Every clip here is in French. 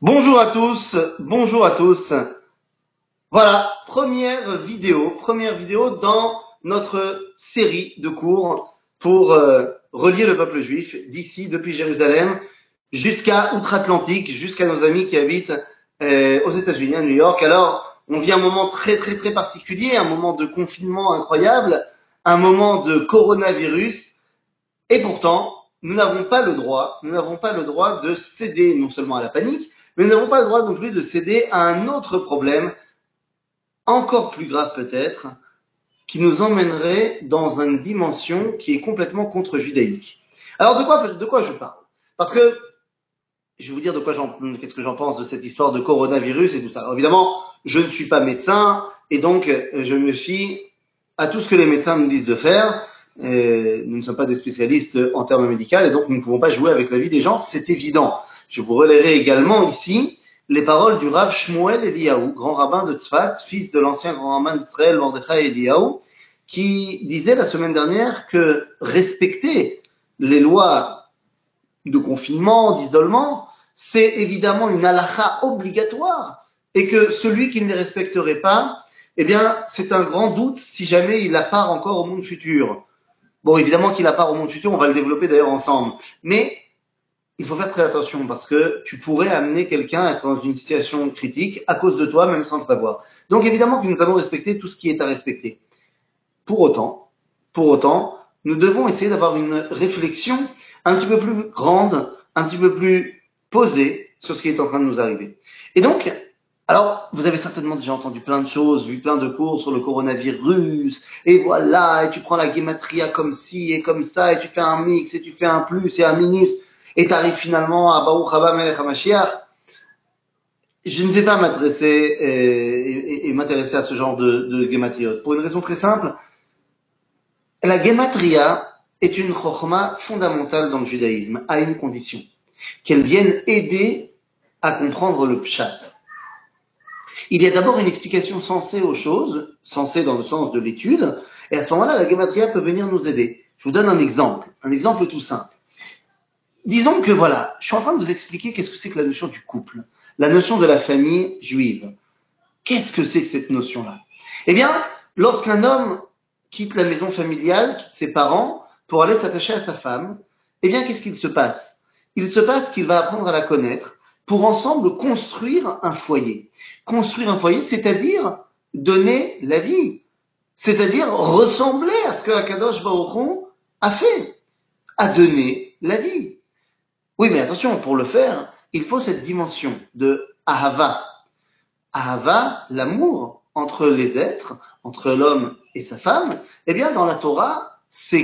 Bonjour à tous, bonjour à tous. Voilà, première vidéo dans notre série de cours pour relier le peuple juif d'ici, depuis Jérusalem, jusqu'à outre-Atlantique, jusqu'à nos amis qui habitent aux États-Unis, à New York. Alors, on vit un moment très très très particulier, un moment de confinement incroyable, un moment de coronavirus, et pourtant, nous n'avons pas le droit de céder non seulement à la panique, mais nous n'avons pas le droit non plus de céder à un autre problème, encore plus grave peut-être, qui nous emmènerait dans une dimension qui est complètement contre-judaïque. Alors de quoi je parle? Parce que je vais vous dire qu'est-ce que j'en pense de cette histoire de coronavirus et tout ça. Alors évidemment, je ne suis pas médecin et donc je me fie à tout ce que les médecins nous disent de faire. Nous ne sommes pas des spécialistes en termes médicaux et donc nous ne pouvons pas jouer avec la vie des gens, c'est évident. Je vous relayerai également ici les paroles du Rav Shmuel Eliyahu, grand rabbin de Tzfat, fils de l'ancien grand rabbin d'Israël, Mordechai Eliyahu, qui disait la semaine dernière que respecter les lois de confinement, d'isolement, c'est évidemment une halakha obligatoire et que celui qui ne les respecterait pas, eh bien, c'est un grand doute si jamais il la part encore au monde futur. Bon, évidemment qu'il la part au monde futur, on va le développer d'ailleurs ensemble. Mais il faut faire très attention parce que tu pourrais amener quelqu'un à être dans une situation critique à cause de toi, même sans le savoir. Donc évidemment que nous avons respecté tout ce qui est à respecter. Pour autant, nous devons essayer d'avoir une réflexion un petit peu plus grande, un petit peu plus posée sur ce qui est en train de nous arriver. Et donc, alors, vous avez certainement déjà entendu plein de choses, vu plein de cours sur le coronavirus, et voilà, et tu prends la gematria comme ci et comme ça, et tu fais un mix, et tu fais un plus et un minus, et tu arrives finalement à Baruch Haba Melech HaMashiach. Je ne vais pas m'adresser et m'intéresser à ce genre de gematriot, pour une raison très simple. La gematria est une chokhma fondamentale dans le judaïsme, à une condition, qu'elle vienne aider à comprendre le pshat. Il y a d'abord une explication sensée aux choses, sensée dans le sens de l'étude, et à ce moment-là, la gematria peut venir nous aider. Je vous donne un exemple tout simple. Disons que voilà, je suis en train de vous expliquer qu'est-ce que c'est que la notion du couple, la notion de la famille juive. Qu'est-ce que c'est que cette notion-là? Eh bien, lorsqu'un homme quitte la maison familiale, quitte ses parents, pour aller s'attacher à sa femme, eh bien, qu'est-ce qu'il se passe? Il se passe qu'il va apprendre à la connaître pour ensemble construire un foyer. Construire un foyer, c'est-à-dire donner la vie. C'est-à-dire ressembler à ce que Akadosh Baruch Hu a fait, a donné la vie. Oui, mais attention, pour le faire, il faut cette dimension de Ahava. Ahava, l'amour entre les êtres, entre l'homme et sa femme, eh bien, dans la Torah, se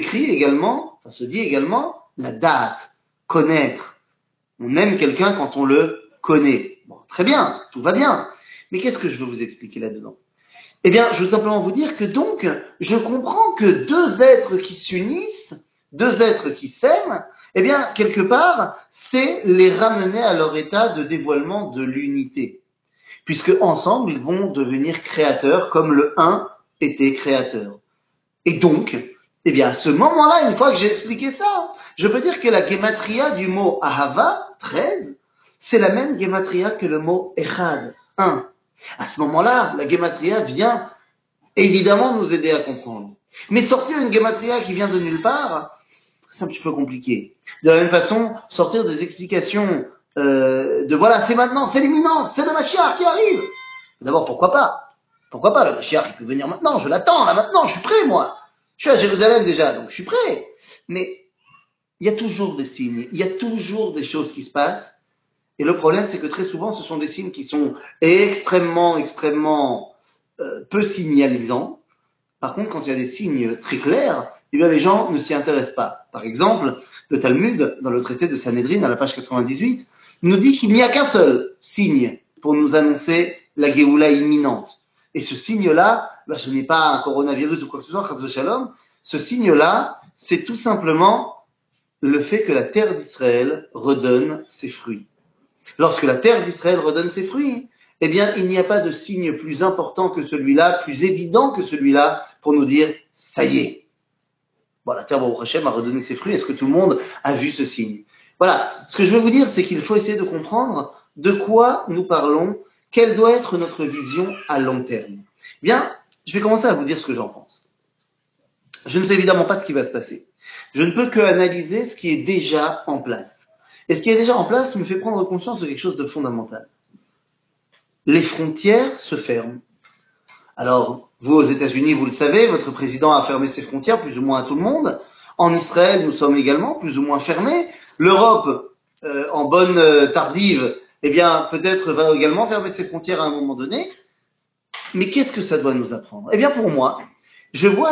dit également, la date, connaître. On aime quelqu'un quand on le connaît. Bon, très bien, tout va bien. Mais qu'est-ce que je veux vous expliquer là-dedans? Eh bien, je veux simplement vous dire que donc, je comprends que deux êtres qui s'unissent, deux êtres qui s'aiment, eh bien, quelque part, c'est les ramener à leur état de dévoilement de l'unité. Puisque ensemble, ils vont devenir créateurs comme le un était créateur. Et donc, eh bien, à ce moment-là, une fois que j'ai expliqué ça, je peux dire que la gematria du mot Ahava, 13, c'est la même gematria que le mot Echad, 1. À ce moment-là, la gematria vient évidemment nous aider à comprendre. Mais sortir une gematria qui vient de nulle part, c'est un petit peu compliqué. De la même façon, sortir des explications de voilà, c'est maintenant, c'est l'imminence, c'est le Mashiach qui arrive. D'abord, pourquoi pas? Pourquoi pas, le Mashiach, il peut venir maintenant, je l'attends, là maintenant, je suis prêt, moi. Je suis à Jérusalem déjà, donc je suis prêt. Mais il y a toujours des signes, il y a toujours des choses qui se passent. Et le problème, c'est que très souvent, ce sont des signes qui sont extrêmement peu signalisants. Par contre, quand il y a des signes très clairs, eh bien, les gens ne s'y intéressent pas. Par exemple, le Talmud, dans le traité de Sanhedrin, à la page 98, nous dit qu'il n'y a qu'un seul signe pour nous annoncer la Géoula imminente. Et ce signe-là, ce n'est pas un coronavirus ou quoi que ce soit, shalom. Ce signe-là, c'est tout simplement le fait que la terre d'Israël redonne ses fruits. Lorsque la terre d'Israël redonne ses fruits, eh bien, il n'y a pas de signe plus important que celui-là, plus évident que celui-là, pour nous dire, ça y est. Bon, la terre, Baruch Hashem, a redonné ses fruits. Est-ce que tout le monde a vu ce signe? Voilà. Ce que je veux vous dire, c'est qu'il faut essayer de comprendre de quoi nous parlons? Quelle doit être notre vision à long terme? Bien, je vais commencer à vous dire ce que j'en pense. Je ne sais évidemment pas ce qui va se passer. Je ne peux que analyser ce qui est déjà en place. Et ce qui est déjà en place me fait prendre conscience de quelque chose de fondamental. Les frontières se ferment. Alors, vous, aux États-Unis, vous le savez, votre président a fermé ses frontières plus ou moins à tout le monde. En Israël, nous sommes également plus ou moins fermés. L'Europe, en bonne tardive, eh bien, peut-être va également fermer ses frontières à un moment donné. Mais qu'est-ce que ça doit nous apprendre? Eh bien, pour moi, je vois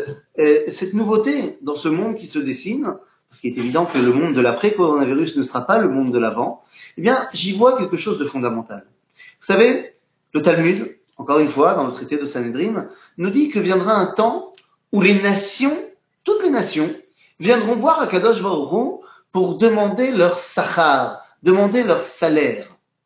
cette nouveauté dans ce monde qui se dessine, parce qu'il est évident que le monde de l'après-coronavirus ne sera pas le monde de l'avant. Eh bien, j'y vois quelque chose de fondamental. Vous savez, le Talmud, encore une fois, dans le traité de Sanhedrin, nous dit que viendra un temps où les nations, toutes les nations, viendront voir Akadosh Baruch Hu pour demander leur sachar, demander leur salaire.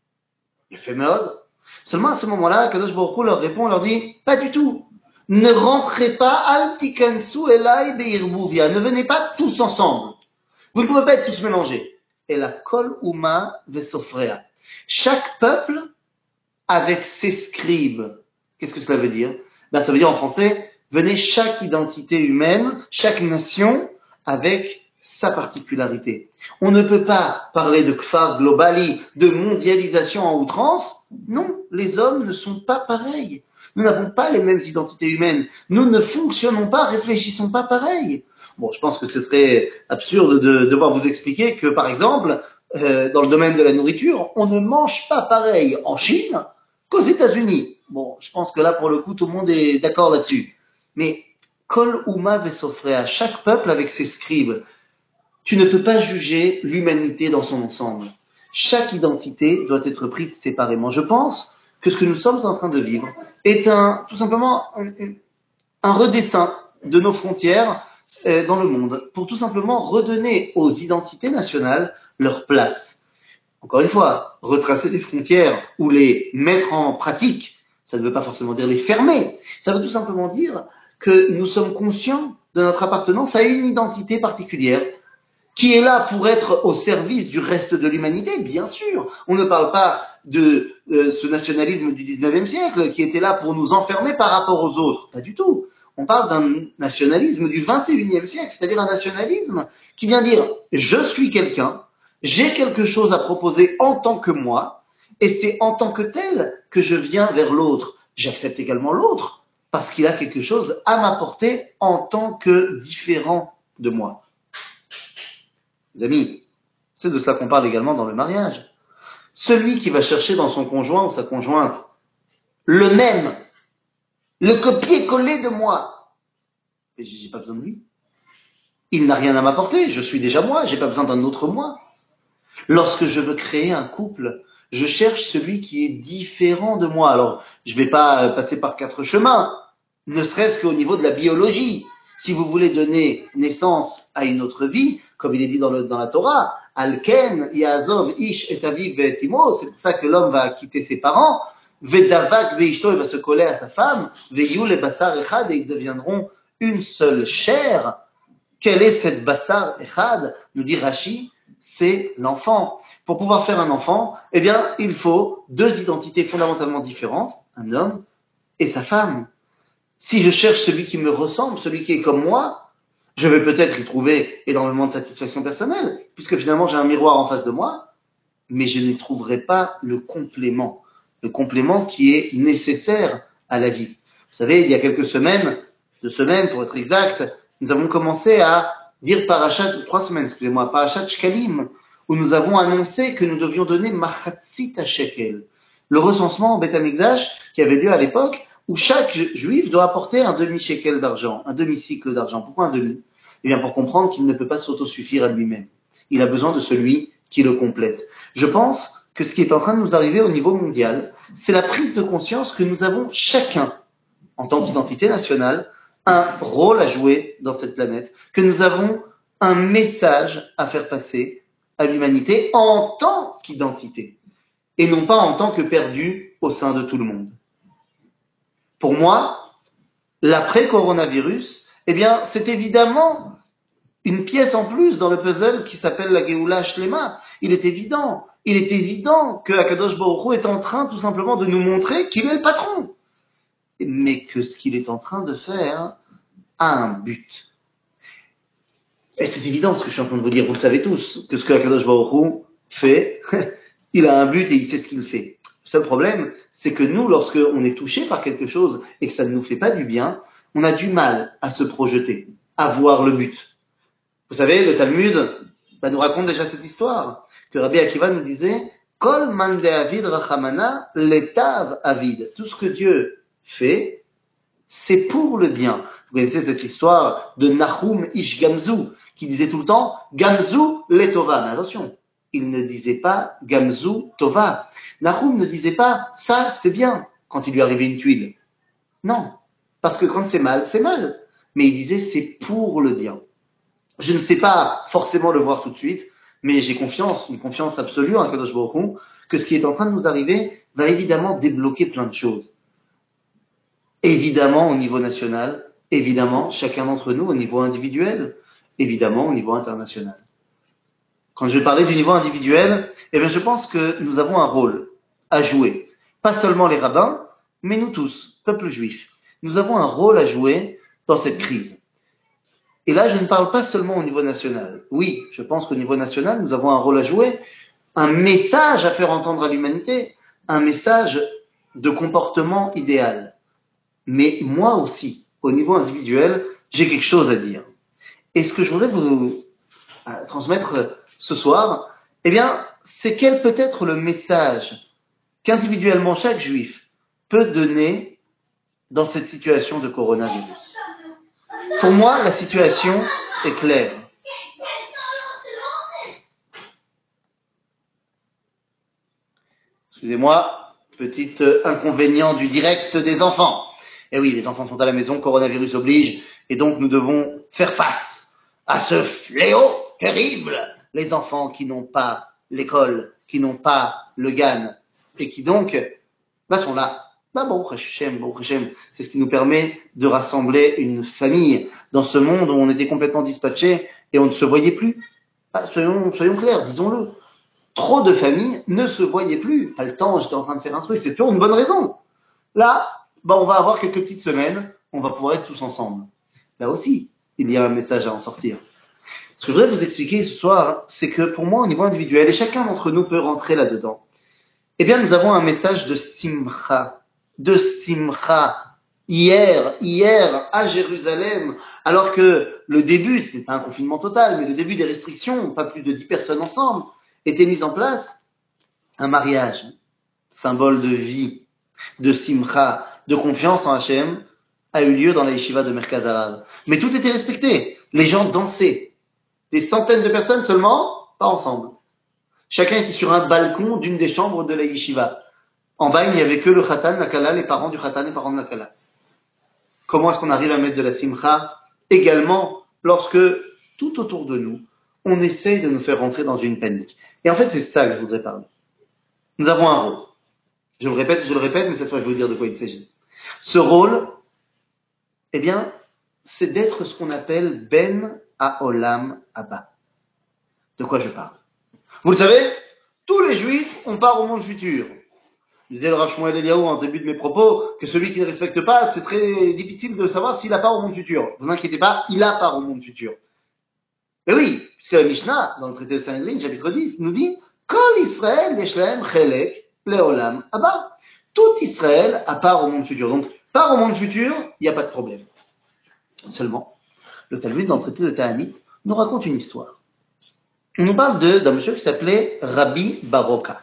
Éphémère. Seulement à ce moment-là, Akadosh Baruch Hu leur répond, leur dit, pas du tout. Ne rentrez pas, al tikansu elai be'irbuvia. Ne venez pas tous ensemble. Vous ne pouvez pas être tous mélangés. Et la kol uma vesofrea. Chaque peuple avec ses scribes. Qu'est-ce que cela veut dire? Ben, ça veut dire en français, venez chaque identité humaine, chaque nation avec sa particularité. On ne peut pas parler de kfar globali, de mondialisation en outrance. Non, les hommes ne sont pas pareils. Nous n'avons pas les mêmes identités humaines. Nous ne fonctionnons pas, réfléchissons pas pareil. Bon, je pense que ce serait absurde de devoir vous expliquer que, par exemple, dans le domaine de la nourriture, on ne mange pas pareil en Chine qu'aux États-Unis. Bon, je pense que là, pour le coup, tout le monde est d'accord là-dessus. Mais Kol Uma Vesofrea, chaque peuple avec ses scribes. Tu ne peux pas juger l'humanité dans son ensemble. Chaque identité doit être prise séparément. Je pense que ce que nous sommes en train de vivre est tout simplement un redessin de nos frontières dans le monde, pour tout simplement redonner aux identités nationales leur place. Encore une fois, retracer des frontières ou les mettre en pratique, ça ne veut pas forcément dire les fermer. Ça veut tout simplement dire que nous sommes conscients de notre appartenance à une identité particulière qui est là pour être au service du reste de l'humanité, bien sûr. On ne parle pas de ce nationalisme du 19e siècle qui était là pour nous enfermer par rapport aux autres. Pas du tout. On parle d'un nationalisme du 21e siècle, c'est-à-dire un nationalisme qui vient dire « je suis quelqu'un, j'ai quelque chose à proposer en tant que moi, et c'est en tant que tel que je viens vers l'autre. J'accepte également l'autre, parce qu'il a quelque chose à m'apporter en tant que différent de moi. » Les amis, c'est de cela qu'on parle également dans le mariage. Celui qui va chercher dans son conjoint ou sa conjointe le même, le copier-coller de moi, et j'ai pas besoin de lui. Il n'a rien à m'apporter, je suis déjà moi, j'ai pas besoin d'un autre moi. Lorsque je veux créer un couple, je cherche celui qui est différent de moi. Alors, je vais pas passer par 4 chemins, ne serait-ce qu'au niveau de la biologie. Si vous voulez donner naissance à une autre vie, comme il est dit dans la Torah, Alken, Yaazov, Ish et Aviv ve'etimo, c'est pour ça que l'homme va quitter ses parents, Vedavak ve'ishto, il va se coller à sa femme, Ve'yu le basar echad, et ils deviendront une seule chair. Quelle est cette basar echad? Nous dit Rashi, c'est l'enfant. Pour pouvoir faire un enfant, eh bien, il faut 2 identités fondamentalement différentes, un homme et sa femme. Si je cherche celui qui me ressemble, celui qui est comme moi, je vais peut-être y trouver énormément de satisfaction personnelle, puisque finalement j'ai un miroir en face de moi, mais je n'y trouverai pas le complément qui est nécessaire à la vie. Vous savez, il y a quelques semaines, 2 semaines pour être exact, nous avons commencé à dire Parashat, 3 semaines, excusez-moi, Parashat Shkalim, où nous avons annoncé que nous devions donner Machatzit à Shekel, le recensement en Beth Amikdash qui avait lieu à l'époque, où chaque juif doit apporter un demi-shekel d'argent, un demi-cycle d'argent. Pourquoi un demi? Eh bien, pour comprendre qu'il ne peut pas s'autosuffire à lui-même. Il a besoin de celui qui le complète. Je pense que ce qui est en train de nous arriver au niveau mondial, c'est la prise de conscience que nous avons chacun, en tant qu'identité nationale, un rôle à jouer dans cette planète, que nous avons un message à faire passer à l'humanité en tant qu'identité, et non pas en tant que perdu au sein de tout le monde. Pour moi, l'après-coronavirus, eh bien, c'est évidemment une pièce en plus dans le puzzle qui s'appelle la Géoula Shlema. Il est évident que Akadosh Baruch Hu est en train tout simplement de nous montrer qu'il est le patron. Mais que ce qu'il est en train de faire a un but. Et c'est évident ce que je suis en train de vous dire, vous le savez tous, que ce que Akadosh Baruch Hu fait, il a un but et il sait ce qu'il fait. Le seul problème, c'est que nous, lorsque on est touché par quelque chose et que ça ne nous fait pas du bien, on a du mal à se projeter, à voir le but. Vous savez, le Talmud nous raconte déjà cette histoire, que Rabbi Akiva nous disait « Kol man de'avid rachamana letav avid ». Tout ce que Dieu fait, c'est pour le bien. Vous connaissez cette histoire de Nahum Ish Gamzu, qui disait tout le temps « Gamzu letova ». Mais attention, il ne disait pas « Gamzu tova ». Nahum ne disait pas « ça, c'est bien » quand il lui arrivait une tuile. Non, parce que quand c'est mal, c'est mal. Mais il disait « c'est pour le bien ». Je ne sais pas forcément le voir tout de suite, mais j'ai confiance, une confiance absolue en Kadosh Baruch Hu, que ce qui est en train de nous arriver va évidemment débloquer plein de choses. Évidemment au niveau national, évidemment chacun d'entre nous au niveau individuel, évidemment au niveau international. Quand je parlais du niveau individuel, eh bien je pense que nous avons un rôle à jouer. Pas seulement les rabbins, mais nous tous, peuple juif. Nous avons un rôle à jouer dans cette crise. Et là, je ne parle pas seulement au niveau national. Oui, je pense qu'au niveau national, nous avons un rôle à jouer, un message à faire entendre à l'humanité, un message de comportement idéal. Mais moi aussi, au niveau individuel, j'ai quelque chose à dire. Et ce que je voudrais vous transmettre ce soir, eh bien, c'est quel peut être le message qu'individuellement chaque juif peut donner dans cette situation de coronavirus. Pour moi, la situation est claire. Excusez-moi, petit inconvénient du direct des enfants. Eh oui, les enfants sont à la maison, coronavirus oblige, et donc nous devons faire face à ce fléau terrible. Les enfants qui n'ont pas l'école, qui n'ont pas le GAN, et qui donc sont là. Bon, c'est ce qui nous permet de rassembler une famille dans ce monde où on était complètement dispatchés et on ne se voyait plus. Soyons clairs, disons-le. Trop de familles ne se voyaient plus. Pas le temps, j'étais en train de faire un truc, c'est toujours une bonne raison. Là, on va avoir quelques petites semaines, on va pouvoir être tous ensemble. Là aussi, il y a un message à en sortir. Ce que je voudrais vous expliquer ce soir, c'est que pour moi, au niveau individuel, et chacun d'entre nous peut rentrer là-dedans, eh bien, nous avons un message de simcha. Hier, à Jérusalem, alors que le début, ce n'est pas un confinement total, mais le début des restrictions, pas plus de 10 personnes ensemble, était mis en place un mariage, symbole de vie, de simcha, de confiance en Hachem, a eu lieu dans la yeshiva de Merkaz Arav. Mais tout était respecté. Les gens dansaient. Des centaines de personnes seulement, pas ensemble. Chacun était sur un balcon d'une des chambres de la yeshiva. En bas, il n'y avait que le khatan, la kala, les parents du khatan et les parents de la kala. Comment est-ce qu'on arrive à mettre de la simcha également lorsque, tout autour de nous, on essaye de nous faire rentrer dans une panique. Et en fait, c'est ça que je voudrais parler. Nous avons un rôle. Je le répète, mais cette fois, je vais vous dire de quoi il s'agit. Ce rôle, eh bien, c'est d'être ce qu'on appelle Ben Haolam Haba. De quoi je parle? Vous le savez, tous les juifs, on part au monde futur. Je disais le Rav Shmuel Eliyahu en début de mes propos que celui qui ne respecte pas, c'est très difficile de savoir s'il a part au monde futur. Ne vous inquiétez pas, il a part au monde futur. Et oui, puisque la Mishnah, dans le traité de Sanhedrin, chapitre 10, nous dit Kol Israël yeshlahem chelek leolam haba. Tout Israël a part au monde futur. Donc, part au monde futur, il n'y a pas de problème. Seulement, le Talmud, dans le traité de Ta'anit, nous raconte une histoire. On nous parle d'un monsieur qui s'appelait Rabbi Baroka.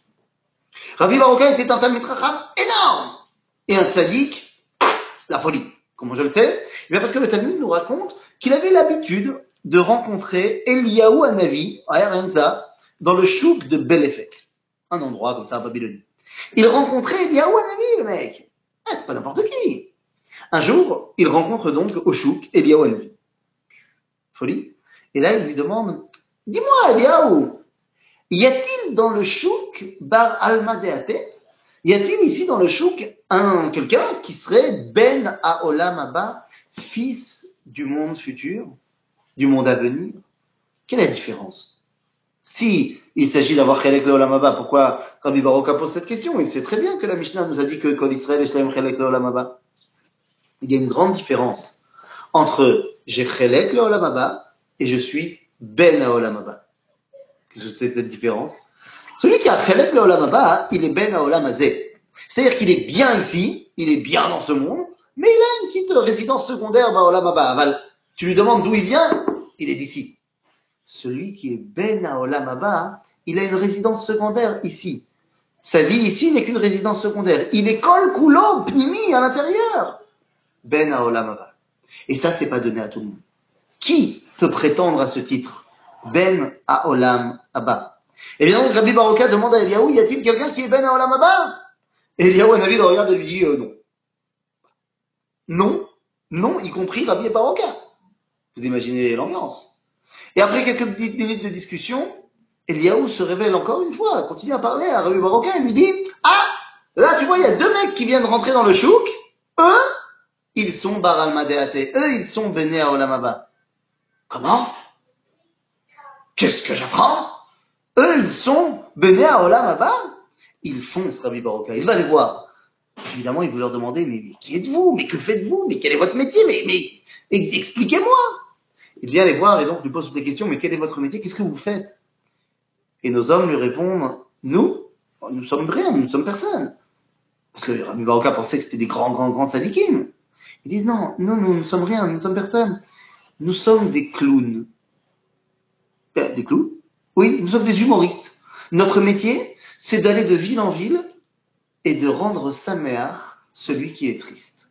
Rabbi Baroka était un Talmid Chacham énorme et un tzaddik, la folie. Comment je le sais? Eh bien parce que le Talmud nous raconte qu'il avait l'habitude de rencontrer Eliyahu Hanavi à Erenza dans le chouk de Belefek, un endroit comme ça à Babylonie. Il rencontrait Eliyahu Hanavi, le mec. C'est pas n'importe qui. Un jour, il rencontre donc au chouk Eliyahu Hanavi. Folie. Et là, il lui demande, dis-moi Eliyahu, y a-t-il dans le chouk Bar Almadeate? Y a-t-il ici dans le chouk quelqu'un qui serait Ben Haolam Haba, fils du monde futur? du monde à venir. Quelle est la différence? Si il s'agit d'avoir Chelek Leolam Haba, pourquoi Rabbi Baroka pose cette question? Il sait très bien que la Mishnah nous a dit que Kol Israël et Shlaim Chelek Leolam Haba. Il y a une grande différence entre j'ai Chelek Leolam Haba et je suis Ben Haolam Haba. Qu'est-ce que c'est cette différence? Celui qui a Chelek Leolam Haba, il est Ben Haolam Hazeh. C'est-à-dire qu'il est bien ici, il est bien dans ce monde, mais il a une petite résidence secondaire Baolam Haba. Tu lui demandes d'où il vient, il est d'ici. Celui qui est Ben Haolam Haba, il a une résidence secondaire ici. Sa vie ici n'est qu'une résidence secondaire. Il est Kol Kulo Pnimi à l'intérieur. Ben Haolam Haba. Et ça, c'est pas donné à tout le monde. Qui peut prétendre à ce titre? Ben Haolam Haba. Et bien donc, Rabbi Baroka demande à Eliaou, y a-t-il quelqu'un qui est Ben Haolam Haba? Et Eliaou Hanavi le regarde et lui dit non. Non, non, y compris Rabbi Baroka. Vous imaginez l'ambiance. Et après quelques petites minutes de discussion, Eliaou se révèle encore une fois, continue à parler à Rabbi Baroka et lui dit ah, là tu vois, il y a deux mecs qui viennent rentrer dans le chouk, eux, ils sont Bar al-Madeate, eux, ils sont Bene Haolam Haba. Comment? Qu'est-ce que j'apprends? Eux, ils sont Bene Haolam Haba? Ils foncent, Rabbi Baroka, il va les voir. Évidemment, il veut leur demander, mais qui êtes-vous? Mais que faites-vous? Mais quel est votre métier? Mais expliquez-moi! Il vient les voir et donc lui pose toutes les questions, mais quel est votre métier? Qu'est-ce que vous faites? Et nos hommes lui répondent, nous sommes rien, nous ne sommes personne. Parce que Rabbi Baroka pensait que c'était des grands sadikim. Ils disent, non, nous ne sommes rien, nous ne sommes personne. Nous sommes des clowns. Des clowns? Oui, nous sommes des humoristes. Notre métier, c'est d'aller de ville en ville et de rendre saméach celui qui est triste.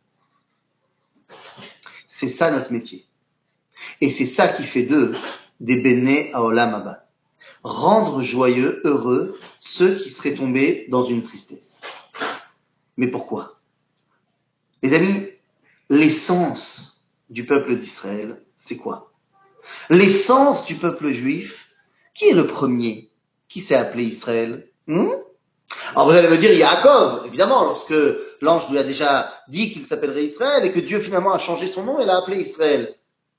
C'est ça notre métier. Et c'est ça qui fait d'eux des Bene Haolam Haba. Rendre joyeux, heureux, ceux qui seraient tombés dans une tristesse. Mais pourquoi? Les amis, l'essence du peuple d'Israël, c'est quoi? L'essence du peuple juif, qui est le premier qui s'est appelé Israël? Alors vous allez me dire Yaakov, évidemment, lorsque l'ange lui a déjà dit qu'il s'appellerait Israël et que Dieu finalement a changé son nom et l'a appelé Israël.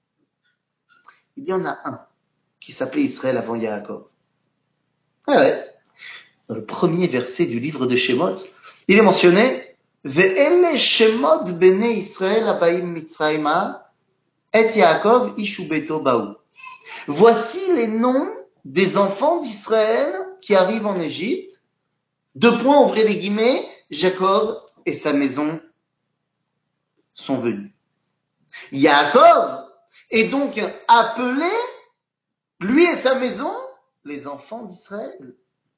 Il y en a un qui s'appelait Israël avant Yaakov. Ah ouais. Dans le premier verset du livre de Shemot, il est mentionné Ve'ele Shemot bene Israël abaim mitzrayma et Yaakov ishu beto baou. Voici les noms des enfants d'Israël qui arrivent en Égypte. Deux points, ouvrez les guillemets, Jacob et sa maison sont venus. Yaakov est donc appelé, lui et sa maison, les enfants d'Israël.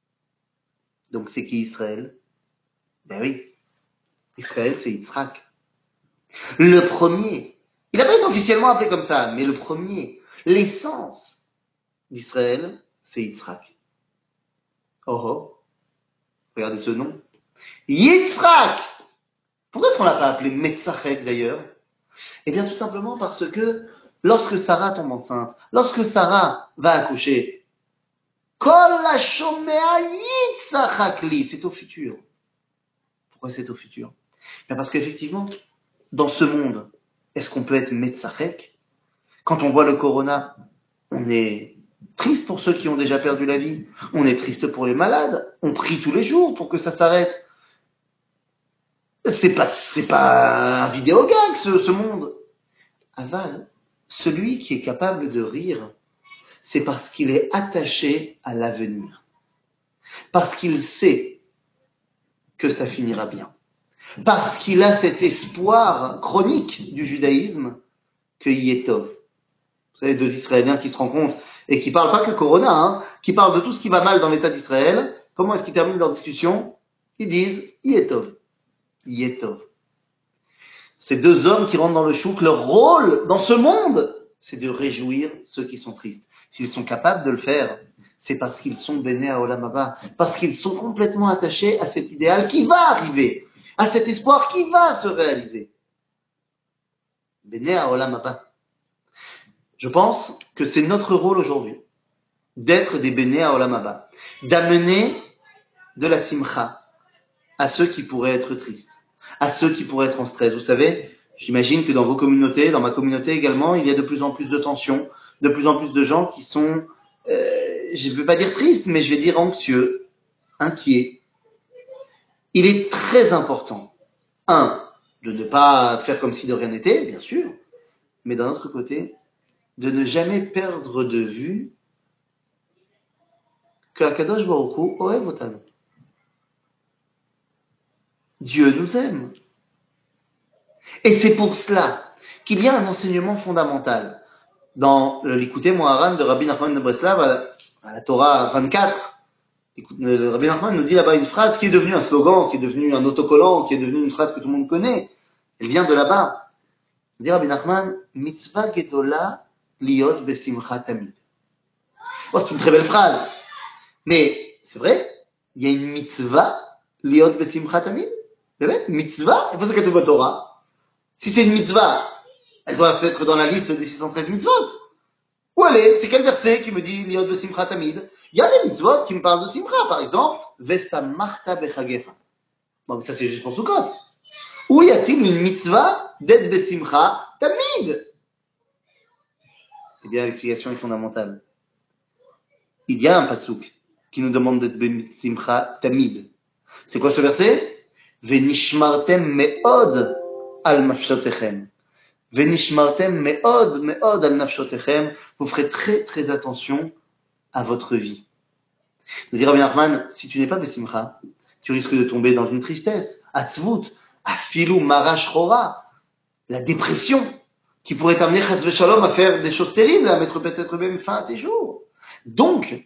Donc c'est qui Israël? Ben oui, Israël c'est Yitzhak. Le premier, il n'a pas été officiellement appelé comme ça, mais le premier, l'essence d'Israël, c'est Yitzhak. Oh oh, regardez ce nom. Yitzhak! Pourquoi est-ce qu'on l'a pas appelé Metzachek d'ailleurs? Eh bien tout simplement parce que lorsque Sarah tombe enceinte, lorsque Sarah va accoucher, Kol hashomea Yitzhak li, c'est au futur. Pourquoi c'est au futur? Bien parce qu'effectivement, dans ce monde, est-ce qu'on peut être Metzachek? Quand on voit le corona, on est triste pour ceux qui ont déjà perdu la vie. On est triste pour les malades. On prie tous les jours pour que ça s'arrête. C'est pas un vidéogag, ce monde. Aval, celui qui est capable de rire, c'est parce qu'il est attaché à l'avenir. Parce qu'il sait que ça finira bien. Parce qu'il a cet espoir chronique du judaïsme que Yetov. Vous savez, deux Israéliens qui se rencontrent et qui parlent pas que Corona, qui parlent de tout ce qui va mal dans l'État d'Israël. Comment est-ce qu'ils terminent leur discussion? Ils disent Yetov. Yetov. Ces deux hommes qui rentrent dans le chouk, leur rôle dans ce monde, c'est de réjouir ceux qui sont tristes. S'ils sont capables de le faire, c'est parce qu'ils sont bénis à Olam Haba, parce qu'ils sont complètement attachés à cet idéal qui va arriver, à cet espoir qui va se réaliser. Bénis à Olam Haba. Je pense que c'est notre rôle aujourd'hui, d'être des bénis à Olam Haba, d'amener de la simcha à ceux qui pourraient être tristes, à ceux qui pourraient être en stress. Vous savez, j'imagine que dans vos communautés, dans ma communauté également, il y a de plus en plus de tensions de plus en plus de gens qui sont, je ne veux pas dire tristes, mais je vais dire anxieux, inquiets. Il est très important, de ne pas faire comme si de rien n'était, bien sûr, mais d'un autre côté, de ne jamais perdre de vue que Akadosh Baruch Hu ohev otanu. Dieu nous aime. Et c'est pour cela qu'il y a un enseignement fondamental dans le Likutei Moharan de Rabbi Nachman de Breslav à la Torah 24. Le Rabbi Nachman nous dit là-bas une phrase qui est devenue un slogan, qui est devenue un autocollant, qui est devenue une phrase que tout le monde connaît. Elle vient de là-bas. Il dit Rabbi Nachman, mitzvah gedola liot besimcha tamid. Bon, c'est une très belle phrase. Mais c'est vrai, il y a une mitzvah liot besimcha tamid. C'est vrai, mitzvah, il faut que tu vois Torah. Si c'est une mitzvah, elle doit se mettre dans la liste des 613 mitzvot. Où allez, c'est quel verset qui me dit liot besimcha tamid? Il y a des mitzvot qui me parlent de simcha, par exemple, vesamarta bechagecha. Bon, ça c'est juste pour Sukkot. Où y a-t-il une mitzvah d'être besimcha tamid? Eh bien, l'explication est fondamentale. Il y a un pasouk qui nous demande d'être besimcha tamid. C'est quoi ce verset? Venishmartem me'od al nafshotechem. Venishmartem me'od me'od al nafshotechem. Vous ferez très très attention à votre vie. Nous dit Rabbi Nachman, si tu n'es pas besimcha, tu risques de tomber dans une tristesse, atzvut, afilou marash chora, la dépression, qui pourrait t'amener chas v'shalom à faire des choses terribles, à mettre peut-être même fin à tes jours. Donc,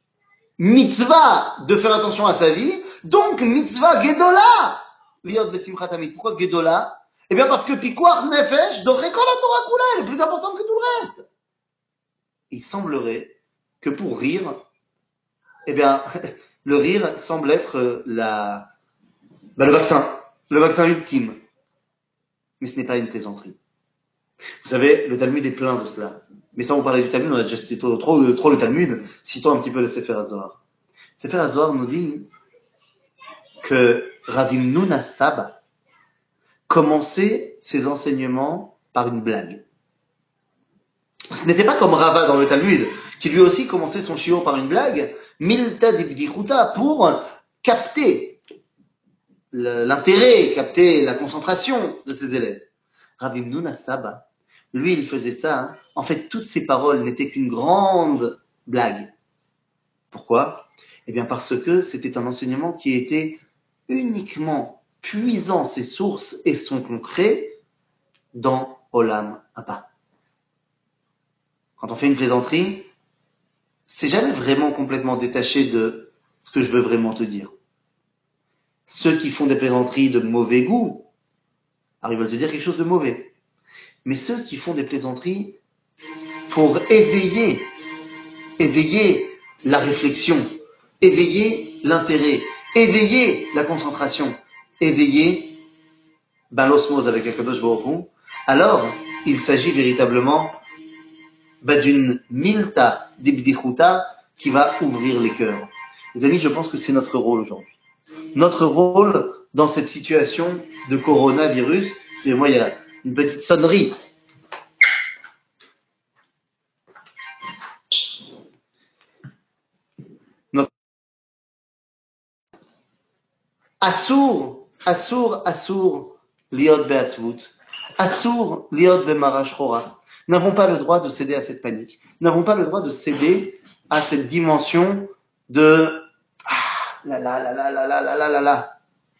mitzvah de faire attention à sa vie, donc mitzvah gedola liot besimcha tamid. Pourquoi gedola? Eh bien parce que pikuach nefesh dochekol Torah kula, elle est plus importante que tout le reste. Il semblerait que pour rire, eh bien, le rire semble être le vaccin ultime. Mais ce n'est pas une plaisanterie. Vous savez, le Talmud est plein de cela. Mais sans vous parler du Talmud, on a déjà cité trop le Talmud, citons un petit peu le Sefer HaZohar. Sefer HaZohar nous dit que Rav Himnun Saba commençait ses enseignements par une blague. Ce n'était pas comme Rava dans le Talmud, qui lui aussi commençait son shiur par une blague, milta dibdichuta, pour capter l'intérêt, capter la concentration de ses élèves. Rav Himnun Saba, lui, il faisait ça. Hein. En fait, toutes ses paroles n'étaient qu'une grande blague. Pourquoi? Eh bien, parce que c'était un enseignement qui était uniquement puisant ses sources et son concret dans Olam Abba. Quand on fait une plaisanterie, c'est jamais vraiment complètement détaché de ce que je veux vraiment te dire. Ceux qui font des plaisanteries de mauvais goût, alors ils veulent te dire quelque chose de mauvais. Mais ceux qui font des plaisanteries pour éveiller la réflexion, éveiller l'intérêt, éveiller la concentration, éveiller l'osmose avec Akadosh Baruch Hu, alors il s'agit véritablement d'une milta d'ibdichuta qui va ouvrir les cœurs. Les amis, je pense que c'est notre rôle aujourd'hui. Notre rôle dans cette situation de coronavirus, et moi il y a une petite sonnerie. Assour, liot be'atzvut. Assour, liot be'marash chora. Nous n'avons pas le droit de céder à cette panique. Nous n'avons pas le droit de céder à cette dimension de la.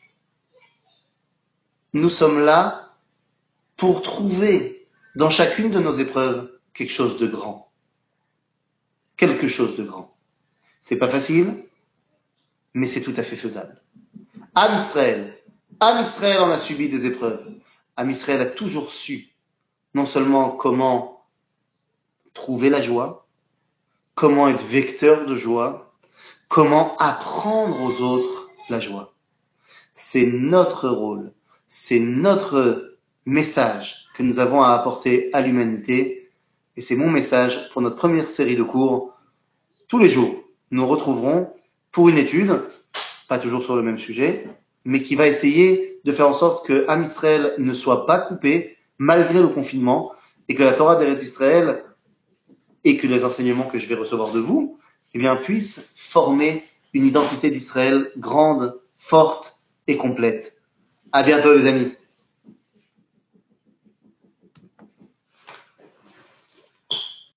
Nous sommes là pour trouver dans chacune de nos épreuves quelque chose de grand. Quelque chose de grand. C'est pas facile, mais c'est tout à fait faisable. Am Israël en a subi des épreuves. Am Israël a toujours su non seulement comment trouver la joie, comment être vecteur de joie, comment apprendre aux autres la joie. C'est notre rôle, c'est notre message que nous avons à apporter à l'humanité, et c'est mon message pour notre première série de cours. Tous les jours, nous retrouverons pour une étude, pas toujours sur le même sujet, mais qui va essayer de faire en sorte que Am Israël ne soit pas coupé malgré le confinement et que la Torah d'Eretz Israël et que les enseignements que je vais recevoir de vous, eh bien, puissent former une identité d'Israël grande, forte et complète. À bientôt les amis.